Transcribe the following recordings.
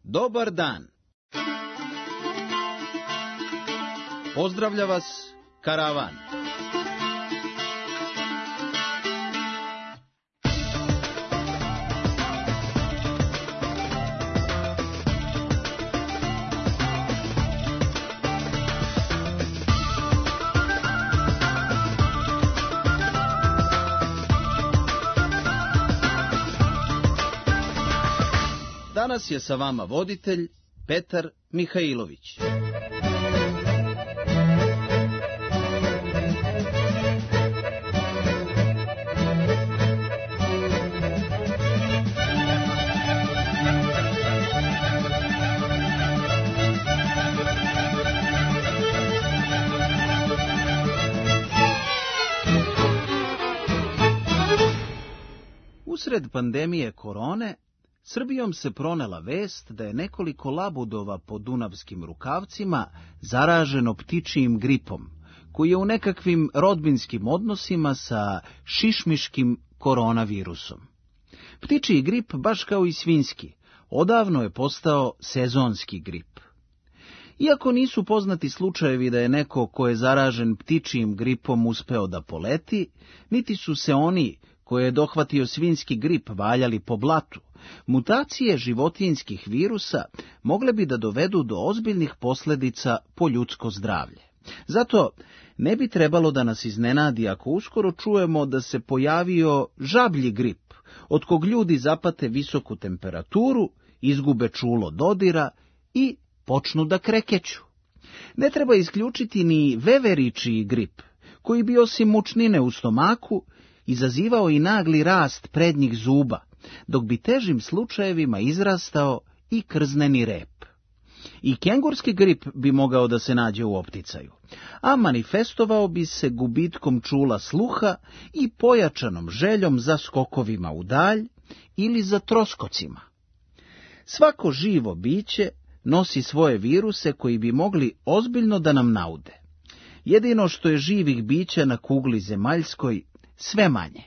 Dobar dan. Pozdravlja vas Karavan. Danas je sa vama voditelj Petar Mihajlović. Usred pandemije korone, Srbijom se pronela vest da je nekoliko labudova po dunavskim rukavcima zaraženo ptičijim gripom, koji je u nekakvim rodbinskim odnosima sa šišmiškim koronavirusom. Ptičiji grip, baš kao i svinjski, odavno je postao sezonski grip. Iako nisu poznati slučajevi da je neko ko je zaražen ptičijim gripom uspeo da poleti, niti su se oni koje je dohvatio svinjski grip valjali po blatu, mutacije životinjskih virusa mogle bi da dovedu do ozbiljnih posljedica po ljudsko zdravlje. Zato ne bi trebalo da nas iznenadi ako uskoro čujemo da se pojavio žablji grip, od kog ljudi zapate visoku temperaturu, izgube čulo dodira i počnu da krekeću. Ne treba isključiti ni veveričiji grip, koji bi osim mučnine u stomaku izazivao i nagli rast prednjih zuba, dok bi težim slučajevima izrastao i krzneni rep. I kengurski grip bi mogao da se nađe u opticaju, a manifestovao bi se gubitkom čula sluha i pojačanom željom za skokovima u dalj ili za troskocima. Svako živo biće nosi svoje viruse koji bi mogli ozbiljno da nam naude. Jedino što je živih bića na kugli zemaljskoj sve manje.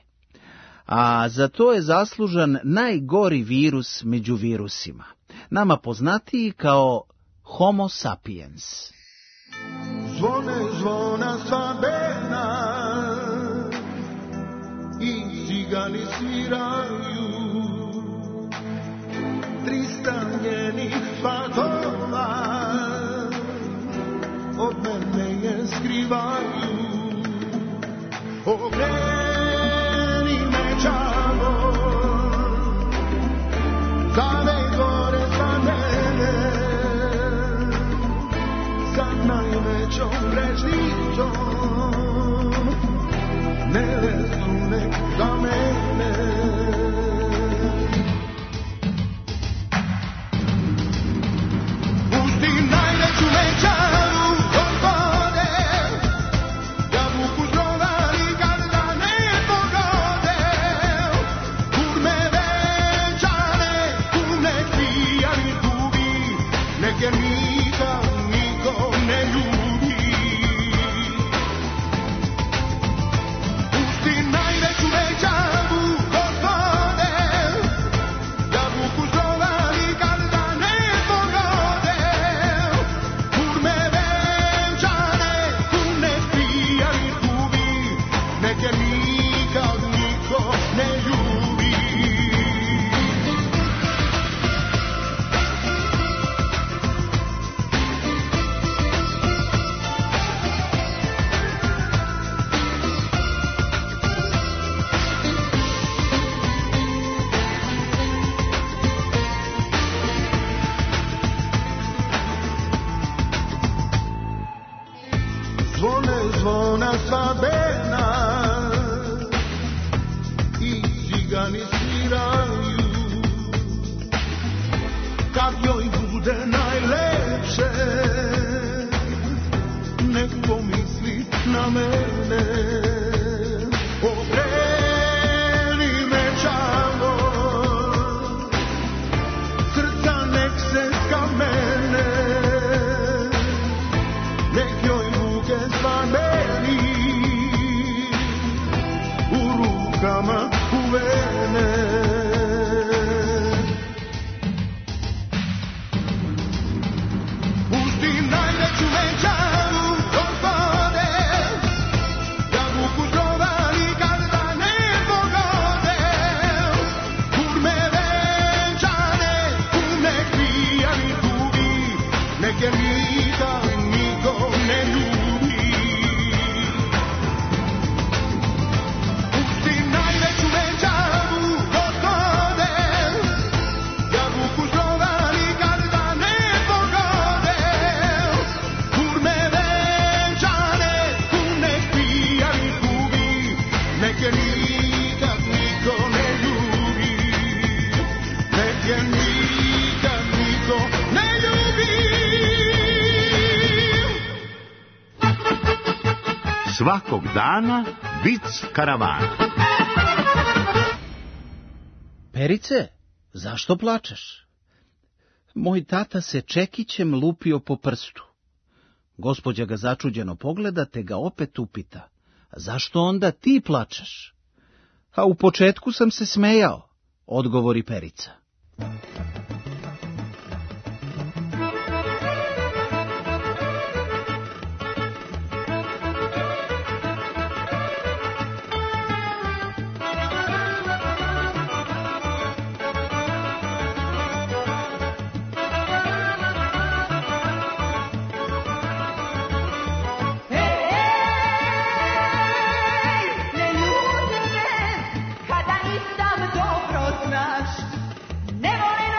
A za to je zaslužan najgori virus među virusima, nama poznatiji kao Homo sapiens. Zvone zvona sva bena i cigani sviraju, 300 njenih fatova od mene je skrivaju. Okreni me čavo, zave gore za mene, sa najvećom grešnicom, nevestu nek za mene. Pusti najveću mečaru, zvona sva bena i cigani sviraju, kad joj bude najlepše, nek pomisli na mene. Okreni me čavo, srca nek se skamene, nek joj ruke zvameni, u rukama uvene. Svakog dana vic karavana. Perice, zašto plačeš? Moj tata se čekićem lupio po prstu. Gospođa ga začuđeno pogleda, te ga opet upita. Zašto onda ti plačeš? A u početku sam se smejao, odgovori Perica. Ne volim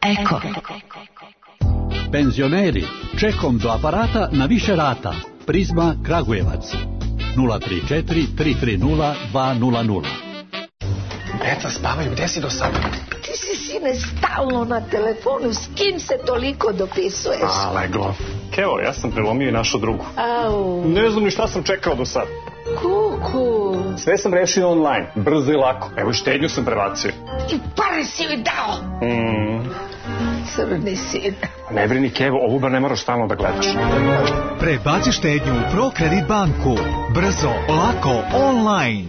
Eko. Penzioneri, čekom do aparata na više rata. Prizma Kragujevac. 034 330 200. Deca spavaju, gde si do sada? Ti si, sine, stalno na telefonu. S kim se toliko dopisuješ? A, leglo. Evo, ja sam prelomio i našu drugu. Au. Ne znam ni šta sam čekao do sada. Kuku. Sve sam rešio online, brzo i lako. Evo i štednju sam prebacio. I pare si mi dao. Crni sin. Ne brini, Kevo, ovu bar ne moraš stalno da gledaš. Prebaci štednju u ProKredit banku. Brzo, lako, online.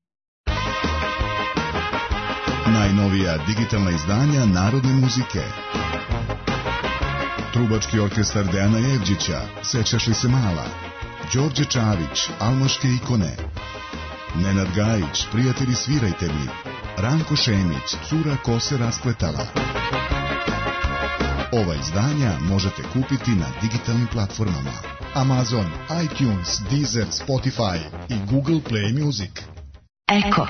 Najnovija digitalna izdanja narodne muzike. Trubački orkestar Dejana Jevđića, Sećaš li se mala? Đorđe Čavić, Almaške ikone. Nenad Gajić, Prijatelji svirajte mi. Ranko Šemić, Cura ko se raspletala. Ova izdanja možete kupiti na digitalnim platformama Amazon, iTunes, Deezer, Spotify i Google Play Music. Eko.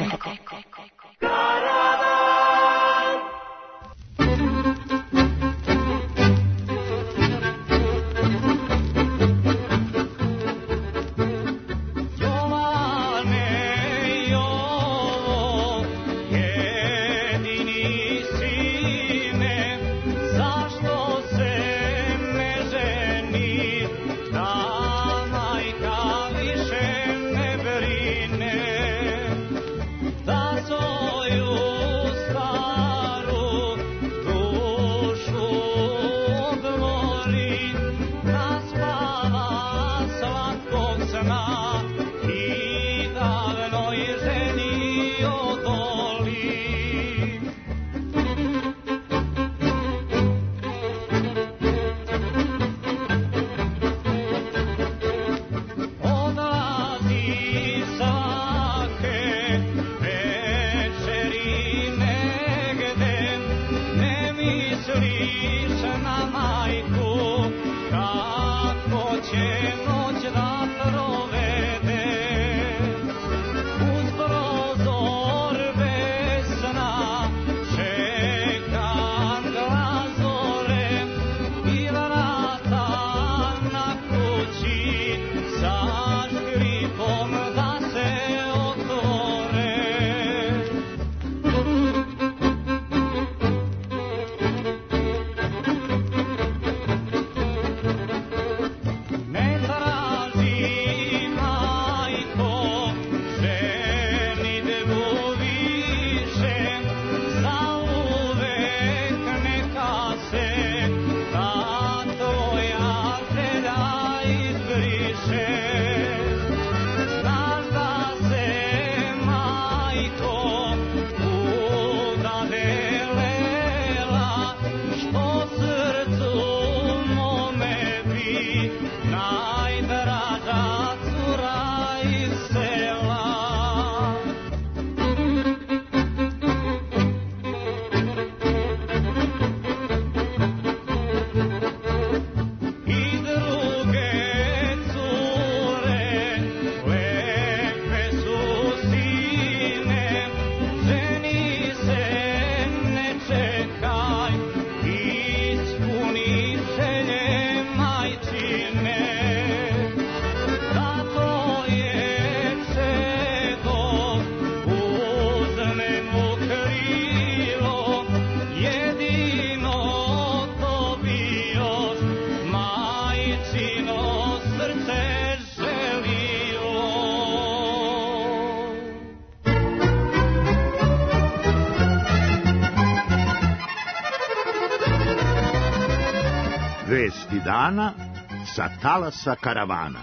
Vesti dana sa talasa karavana.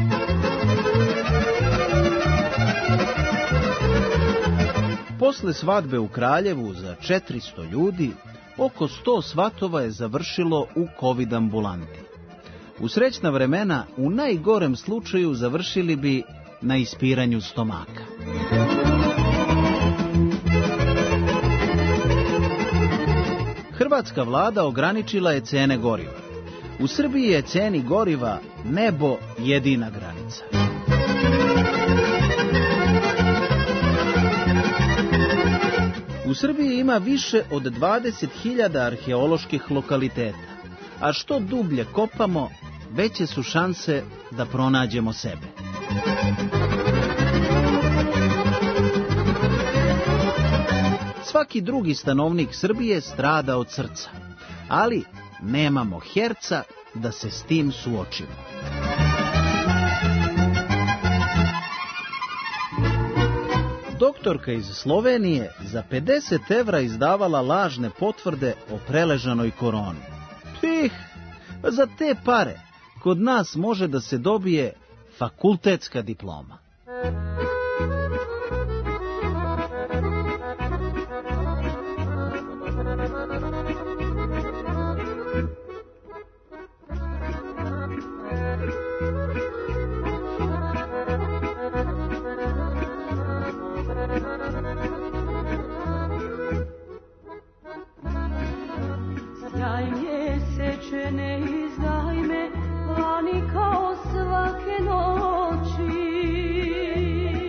Posle svadbe u Kraljevu za 400 ljudi, oko 100 svatova je završilo u COVID ambulanti. U srećna vremena, u najgorem slučaju završili bi na ispiranju stomaka. Hrvatska vlada ograničila je cene goriva. U Srbiji je ceni goriva nebo jedina granica. U Srbiji ima više od 20.000 arheoloških lokaliteta, a što dublje kopamo, veće su šanse da pronađemo sebe. Svaki drugi stanovnik Srbije strada od srca, ali nemamo herca da se s tim suočimo. Doktorka iz Slovenije za 50 € izdavala lažne potvrde o preležanoj koroni. Za te pare kod nas može da se dobije fakultetska diploma. Lani kao svake noći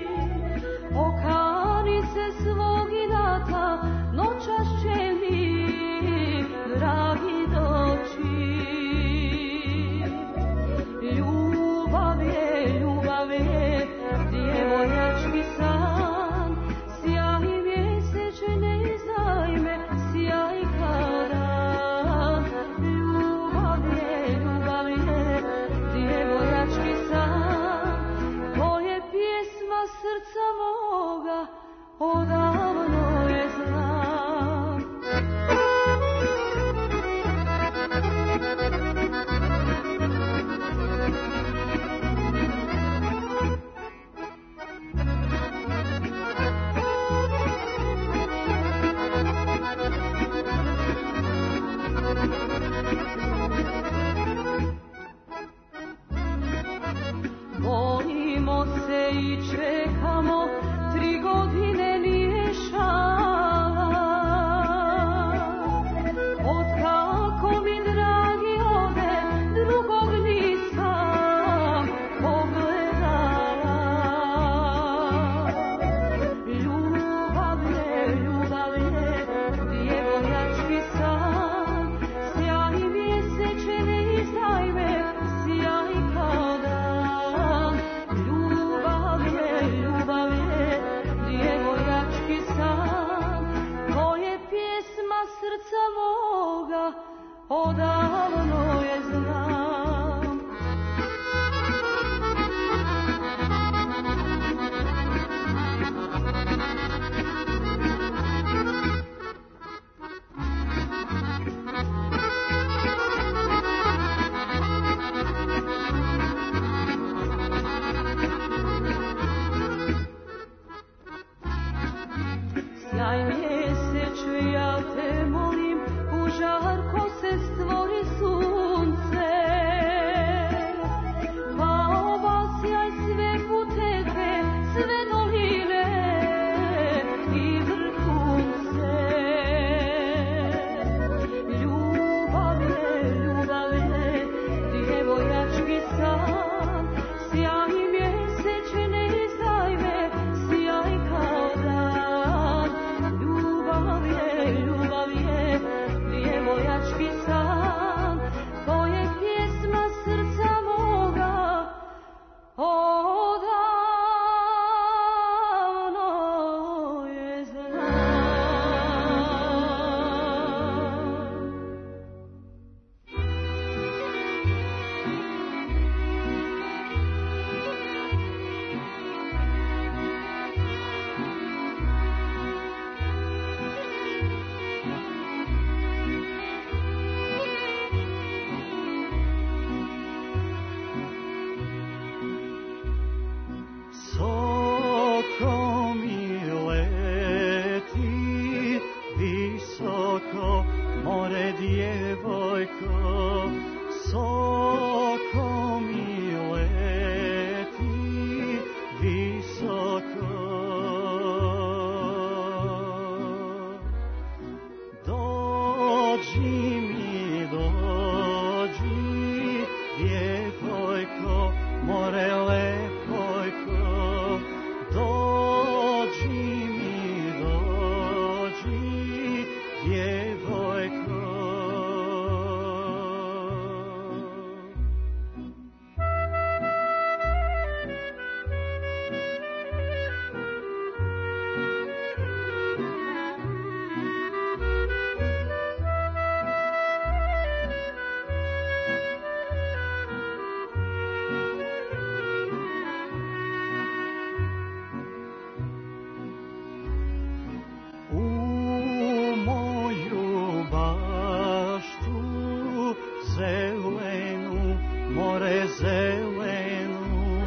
more zelenu,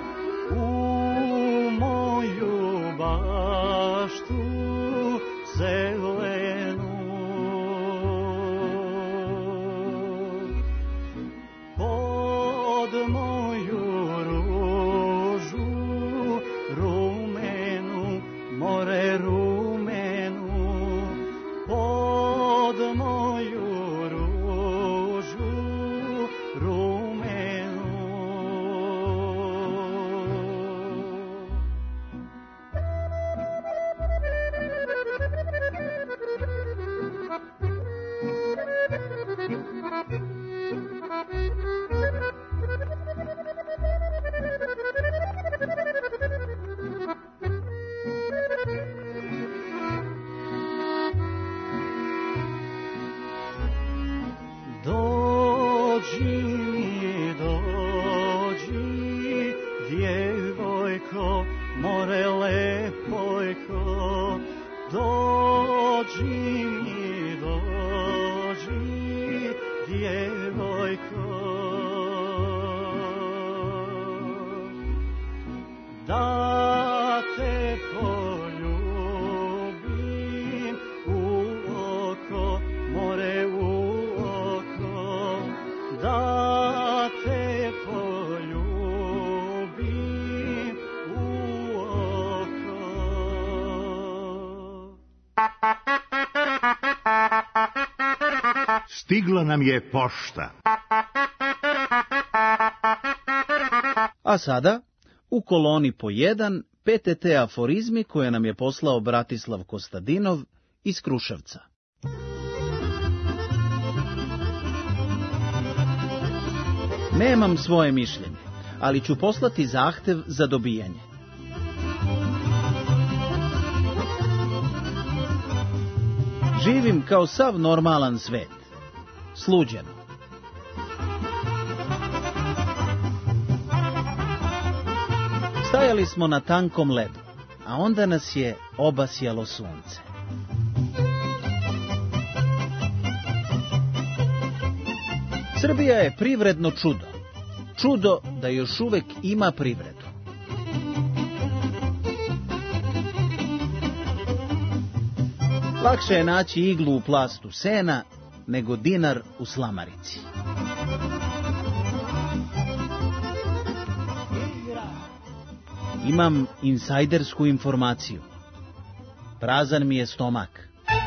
u moju baštu zelenu. Pod moju ružu rumenu, more rumenu, pod moju ružu rumenu. Dođi mi, dođi, djevojko, more lepojko, dođi mi, dođi, djevojko, da te poljubim u oko, more u oko, da te poljubim u oko. Stigla nam je pošta. A sada, u koloni po 1, PTT aforizmi koje nam je poslao Bratislav Kostadinov iz Kruševca. Nemam svoje mišljenje, ali ću poslati zahtev za dobijanje. Živim kao sav normalan svet. Sluđeno. Stajali smo na tankom ledu, a onda nas je obasjalo sunce. Srbija je privredno čudo. Čudo da još uvek ima privredu. Lakše je naći iglu u plastu sena nego dinar u slamarici. Imam insajdersku informaciju. Prazan mi je stomak.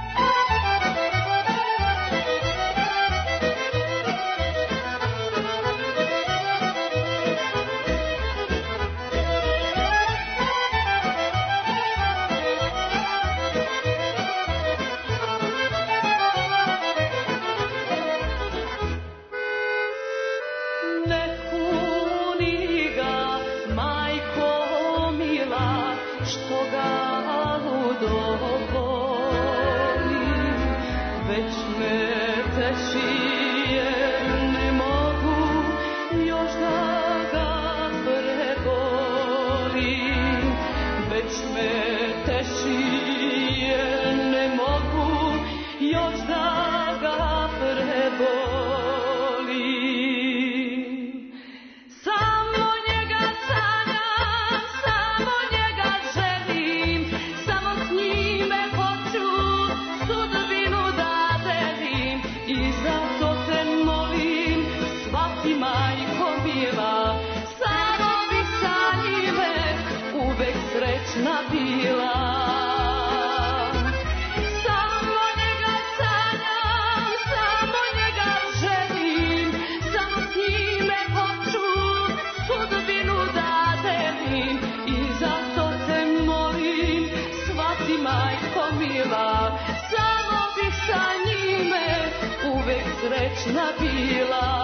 Srećna bila.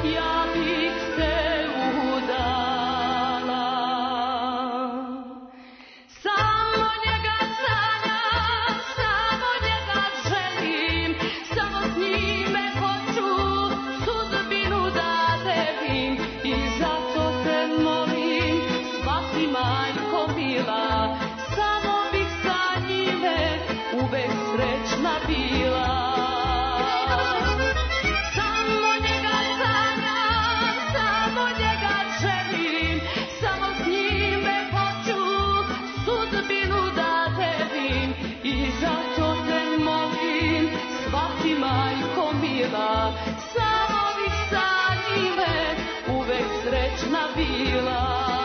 ja bih se udala. Samo njega sanjam, samo njega želim, samo s njime hoću sudbinu da delim. I zato te molim, shvati majko mila, samo bih sa njime uvek srećna bila. Samo njega sanjam, samo njega želim, samo s njime hoću sudbinu da delim. I zato te molim, shvati majko mila, samo bih sa njime uvek srećna bila.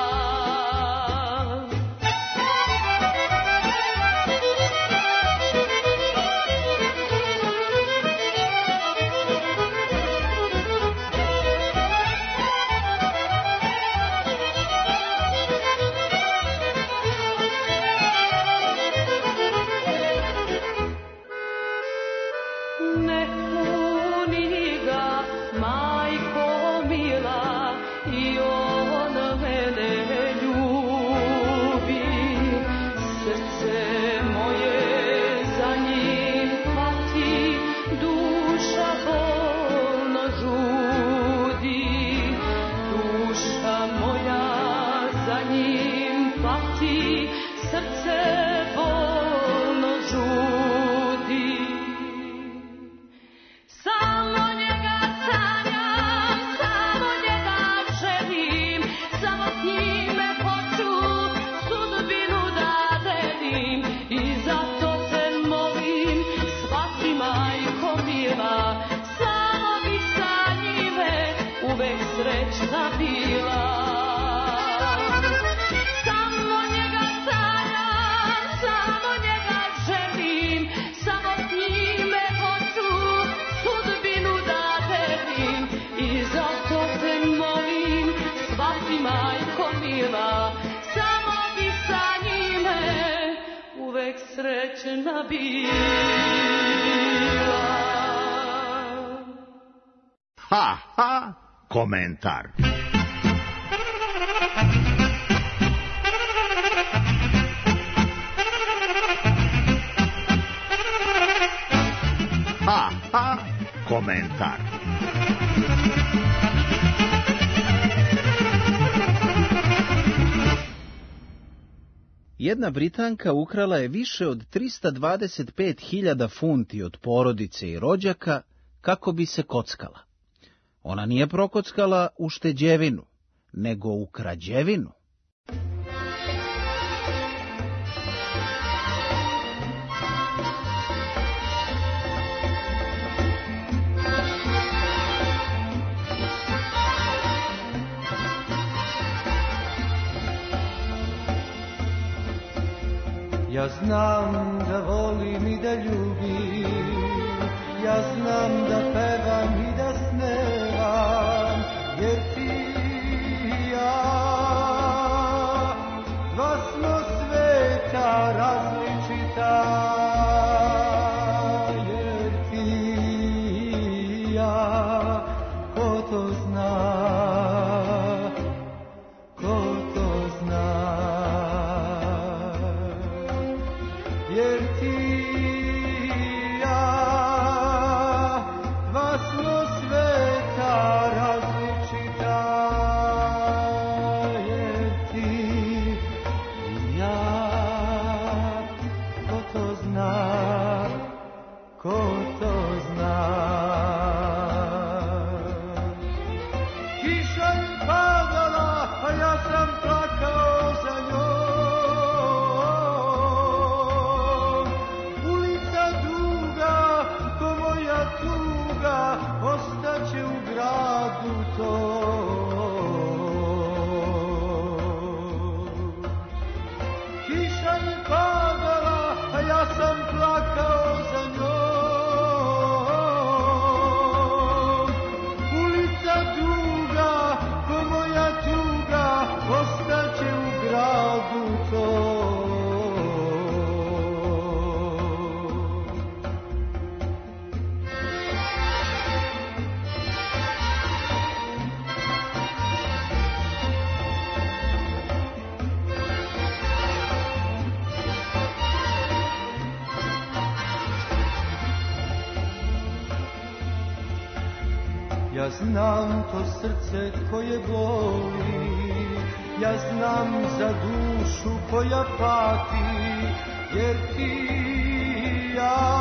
Ne kuni ga, majko mila, i on mene ljubi. Srce moje za njim pati, duša bolno žudi. Duša moja za njim pati, srce bolno žudi. Samo njega sanjam, samo njega želim, samo s njime hoću sudbinu da delim. I zato te molim, shvati majko mila, samo bih sa njime uvek srećna bila. Samo njega sanjam, samo njega želim, samo s njime hoću sudbinu da delim. I zato te molim, shvati majko mila, samo bih sa njime uvek srećna bila. Ha, ha, komentar. Ha, ha, komentar. Jedna Britanka ukrala je više od 325.000 funti od porodice i rođaka kako bi se kockala. Ona nije prokockala u šteđevinu, nego u krađevinu. Ja znam da volim i da ljubim, ja znam da pevam i da snevam, jer ti i ja, dva smo sveta različita, jer ti i ja, ko to zna, ko to zna. Jer ti i ja, dva smo sveta različita, jer ti i ja, ko to zna, ko to zna. Ja znam to srce koje boli, ja znam za dušu koja pati, jer ti i ja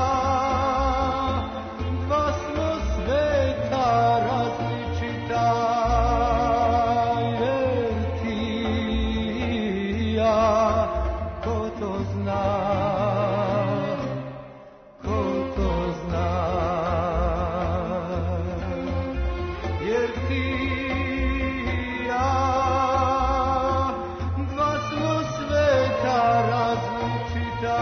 dva smo sveta različita, jer ti i ja, ko to zna, ko to zna, jer ti i ja dva smo sveta različita,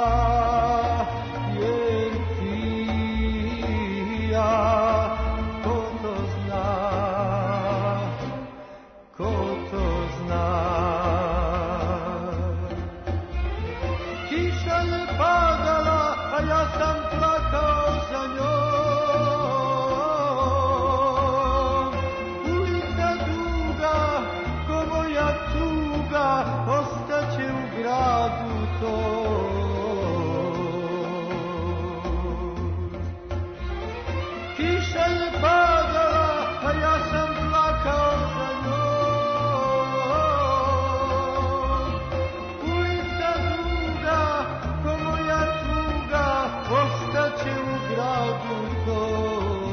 jer ti i ja, ko to zna, ko to zna. Kiša je padala, a ja sam plakao za njom. Ulica duga, ko moja tuga, ostaće u gradu tom. Kiša je padala, a ja sam plakao za njom. Ulica duga, ko moja tuga, ostaće u gradu tom.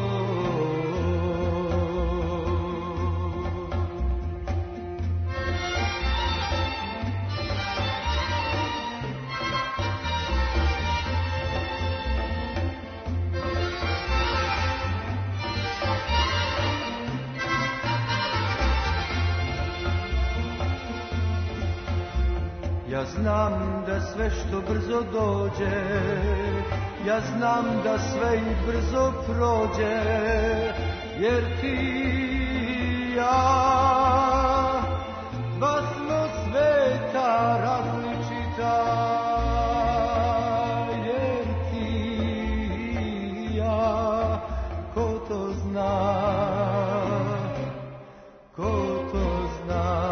Ja znam da sve što brzo dođe, ja znam da sve i brzo prođe, jer ti i ja dva smo sveta različita, jer ti i ja, ko to zna, ko to zna,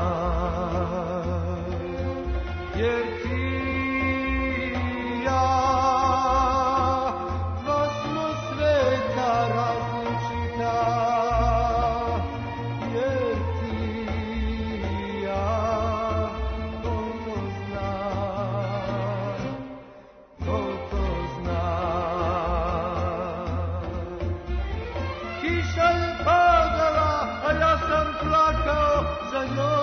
jer ti i ja dva smo sveta različita, jer ti i ja, ko to zna, ko to zna. Kiša je padala, a ja sam plakao za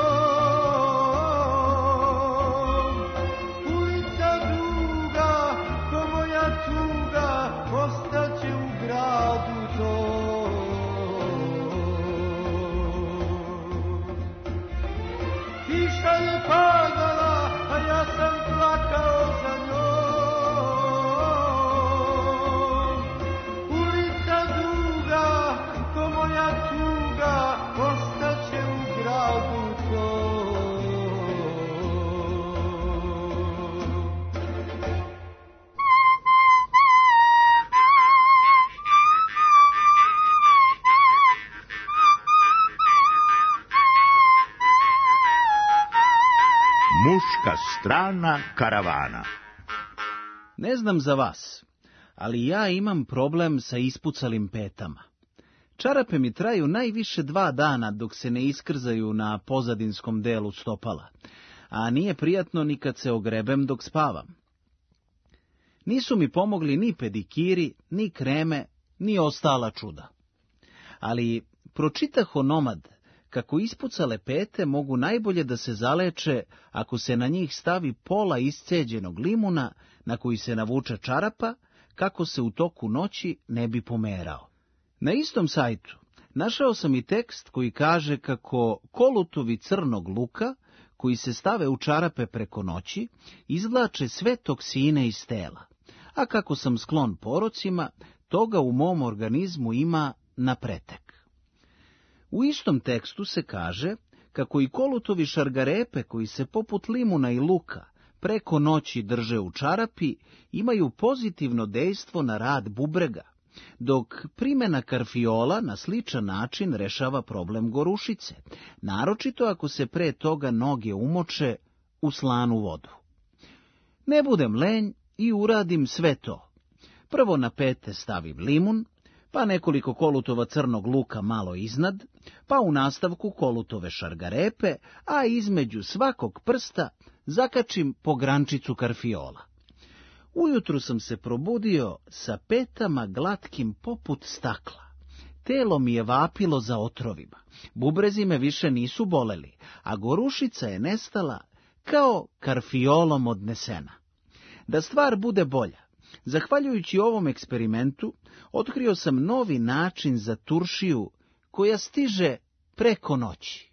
njom. Ulica duga, ko moja tuga, ostaće u gradu tom. Kiša je padala, a ja sam plakao za njom. Ulica duga, ko moja tuga, ostaće u gradu tom. Muška strana karavana. Ne znam za vas, ali ja imam problem sa ispucalim petama. Čarape mi traju najviše 2 dana dok se ne iskrzaju na pozadinskom delu stopala, a nije prijatno ni kad se ogrebem dok spavam. Nisu mi pomogli ni pedikiri, ni kreme, ni ostala čuda. Ali pročitah o Nomad kako ispucale pete mogu najbolje da se zaleče ako se na njih stavi pola isceđenog limuna na koji se navuče čarapa, kako se u toku noći ne bi pomerao. Na istom sajtu našao sam i tekst koji kaže kako kolutovi crnog luka, koji se stave u čarape preko noći, izvlače sve toksine iz tela, a kako sam sklon porocima, toga u mom organizmu ima na pretek. U istom tekstu se kaže kako i kolutovi šargarepe koji se poput limuna i luka preko noći drže u čarapi imaju pozitivno dejstvo na rad bubrega, dok primjena karfiola na sličan način rešava problem gorušice, naročito ako se pre toga noge umoče u slanu vodu. Ne budem lenj i uradim sve to. Prvo na pete stavim limun, pa nekoliko kolutova crnog luka malo iznad, pa u nastavku kolutove šargarepe, a između svakog prsta zakačim po grančicu karfiola. Ujutru sam se probudio sa petama glatkim poput stakla. Telo mi je vapilo za otrovima, bubrezi me više nisu boleli, a gorušica je nestala kao karfiolom odnesena. Da stvar bude bolja, zahvaljujući ovom eksperimentu, otkrio sam novi način za turšiju koja stiže preko noći.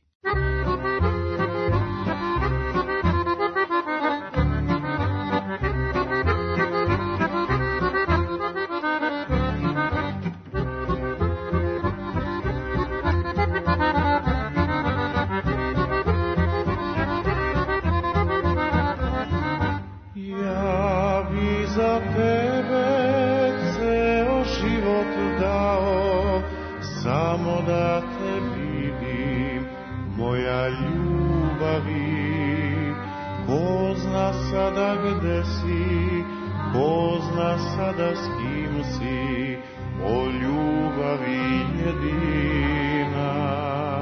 Za tebe ceo život dao, samo da te vidim, moja ljubavi. Ko zna sada gde si, ko zna sada s kim si, o ljubavi jedina.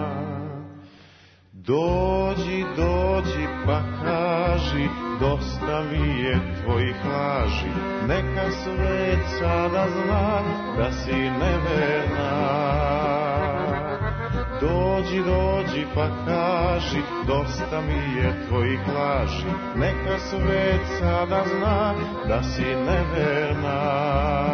Dođi, dođi pa kaži, dosta mi je tvojih laži, neka svet sada zna da si neverna. Dođi, dođi pa kaži, dosta mi je tvojih laži, neka svet sada zna da si neverna.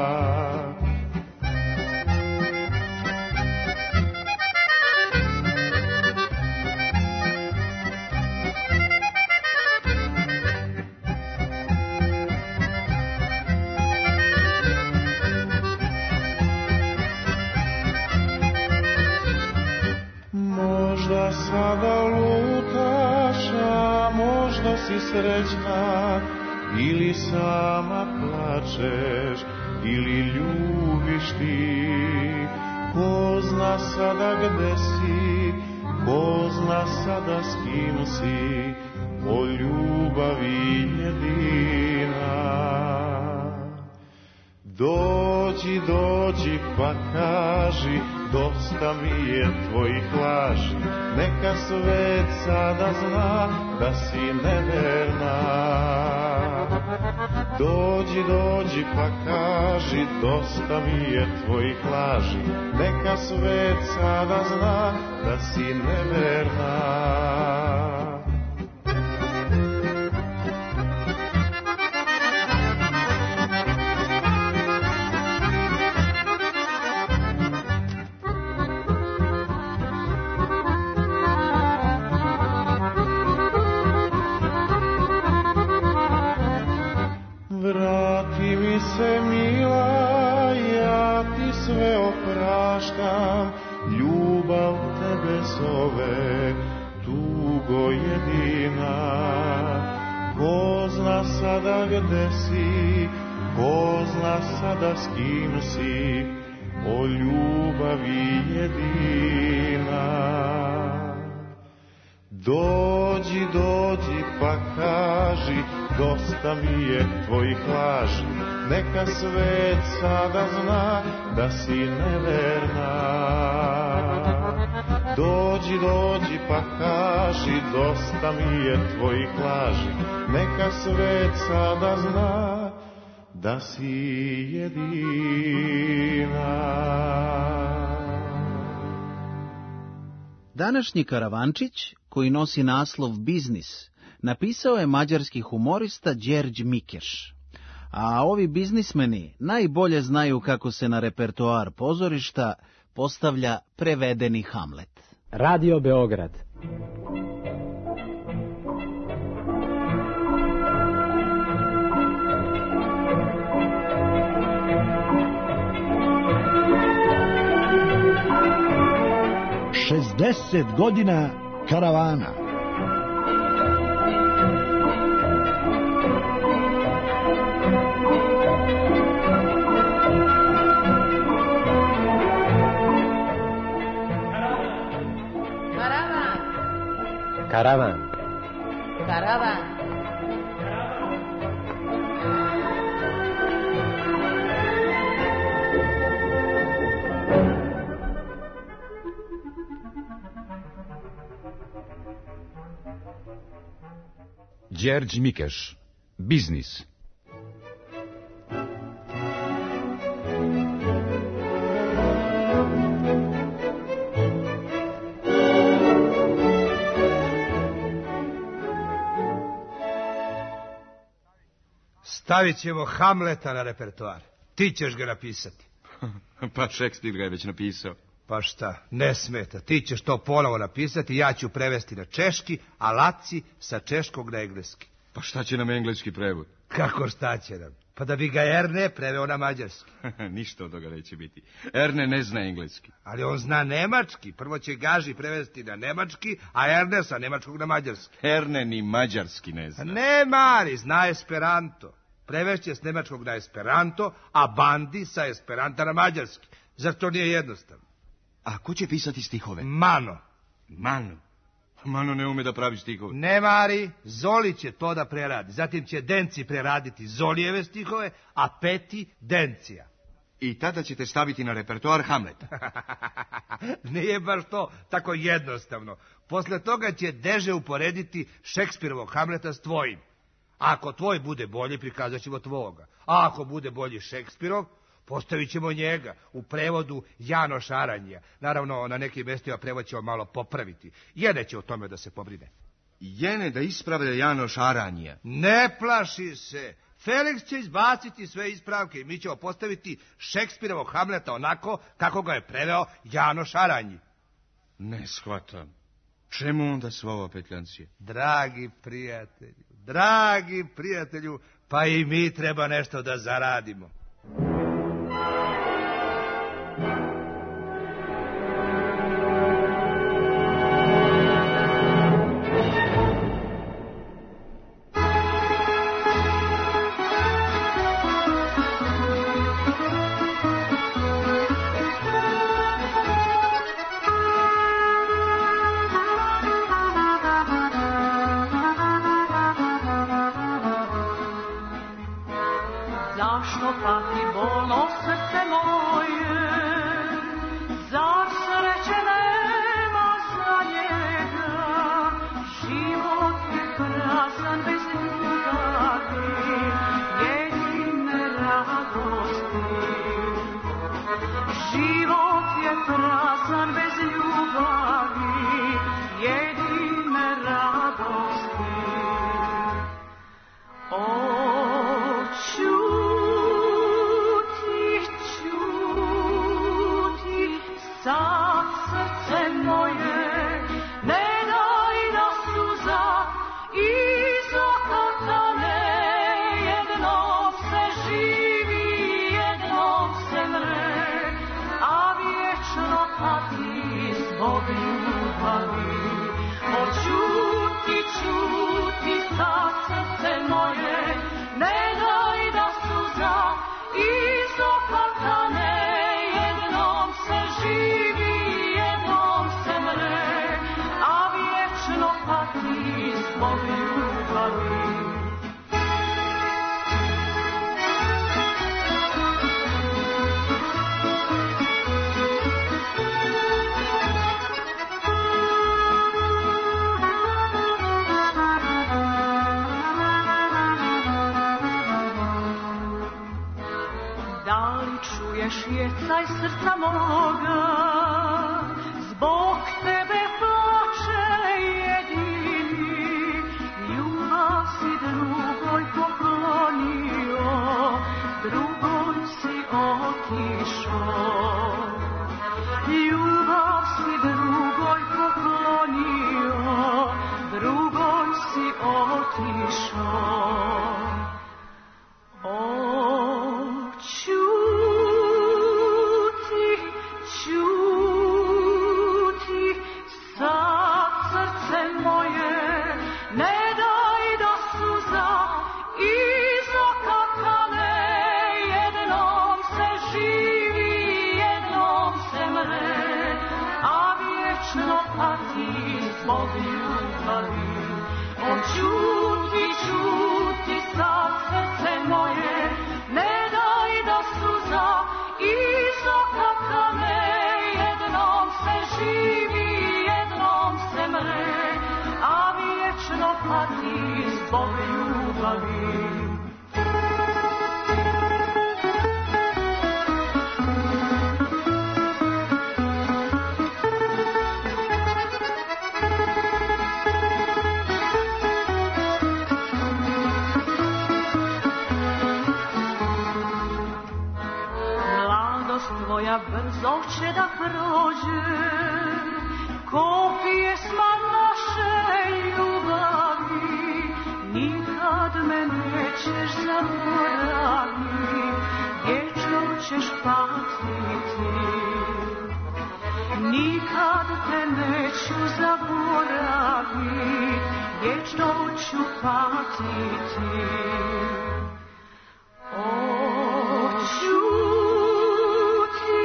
Sada lutaš, a možda si srećna, ili sama plačeš, ili ljubiš ti. Ko zna sada gde si, ko zna sada s kim si, o ljubavi jedina. Dođi, dođi pa kaži, dosta mi je tvojih laži, neka svet sada zna da si neverna. Dođi, dođi pa kaži, dosta mi je tvojih laži, neka svet sada zna da si neverna. Vrati mi se mila, ja ti sve opraštam, ljubav tebe zove, tugo jedina. Ko zna sada gde si, ko zna sada s kim si, o ljubavi jedina. Dođi, dođi pa kaži, dosta mi je tvojih laži, neka svet sada zna da si neverna. Dođi, dođi pa kaži, dosta mi je tvojih laži, neka svet sada zna da si jedina. Današnji Karavančić, koji nosi naslov Biznis, napisao je mađarski humorista Đerđ Mikeš. A ovi biznismeni najbolje znaju kako se na repertoar pozorišta postavlja prevedeni Hamlet. Radio Beograd. Šezdeset godina karavana. Karavan. Karavan. Đerđ Mikeš. Biznis. Stavit ćemo Hamleta na repertoar. Ti ćeš ga napisati. Pa Šekspir ga je već napisao. Pa šta, ne smeta. Ti ćeš to ponovo napisati, ja ću prevesti na češki, a Laci sa češkog na engleski. Pa šta će nam engleski prevod? Kako šta će nam? Pa da bi ga Erne preveo na mađarski. Ništa od toga neće biti. Erne ne zna engleski. Ali on zna nemački. Prvo će Gaži prevesti na nemački, a Erne sa nemačkog na mađarski. Erne ni mađarski ne zna. Ne, Mari, zna esperanto. Prevešće s nemačkog na esperanto, a Bandi sa esperanta na mađarski. Zar to nije jednostavno? A ko će pisati stihove? Mano. Mano? Mano ne ume da pravi stihove. Ne, Mari, Zoli će to da preradi. Zatim će Denci preraditi Zolijeve stihove, a Peti Dencija. I tada ćete staviti na repertoar Hamleta. Nije baš to tako jednostavno. Posle toga će Deže uporediti Šekspirovog Hamleta s tvojim. Ako tvoj bude bolji, prikazat ćemo tvoga. A ako bude bolji Šekspirov, postavit ćemo njega u prevodu Janoš Aranija. Naravno, na nekim mestima prevod ćemo malo popraviti. Jene će o tome da se pobrine. Jene da ispravlja Janoš Aranija? Ne plaši se. Felix će izbaciti sve ispravke i mi ćemo postaviti Šekspirovog Hamleta onako kako ga je preveo Janoš Aranji. Ne shvatam. Čemu onda sva ova petljancija? Dragi prijatelju, pa i mi treba nešto da zaradimo. Jecaj srca moga, zbog tebe plače jedini, ljubav si drugoj poklonio, drugoj si otišao. Ljubav si drugoj poklonio, drugoj si otišao. Bog neću zaboravit, vječno ću patiti. O, čuti,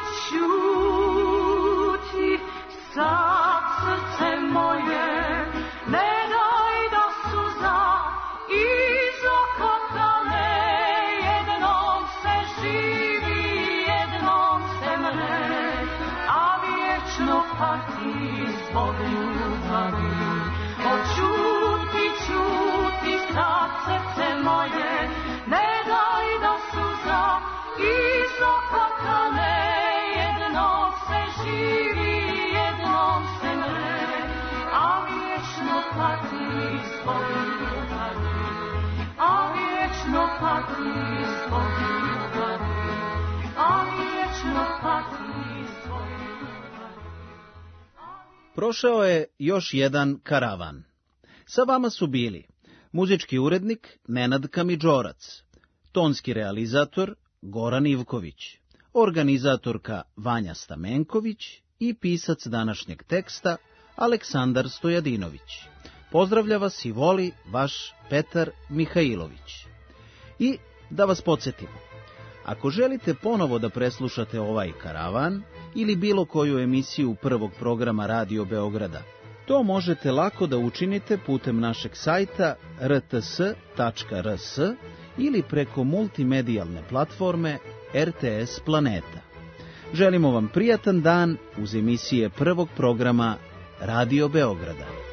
čuti, sad srce moje, ne daj da suza iz oka tane, jednom se živi, jednom se mre, a vječno pati zbog ljubavi. O, čuti, čuti, sad srce moje, ne daj da suza iz oka tane, jednom se živi, jednom se mre, a vječno pati zbog ljubavi, a vječno pati zbog ljubavi, a vječno pati zbog ljubavi. Prošao je još jedan karavan. Sa vama su bili muzički urednik Nenad Kamidžorac, tonski realizator Goran Ivković, organizatorka Vanja Stamenković i pisac današnjeg teksta Aleksandar Stojadinović. Pozdravlja vas i voli vaš Petar Mihajlović. I da vas podsjetimo, ako želite ponovo da preslušate ovaj karavan ili bilo koju emisiju prvog programa Radio Beograda, to možete lako da učinite putem našeg sajta rts.rs ili preko multimedijalne platforme RTS Planeta. Želimo vam prijatan dan uz emisije prvog programa Radio Beograda.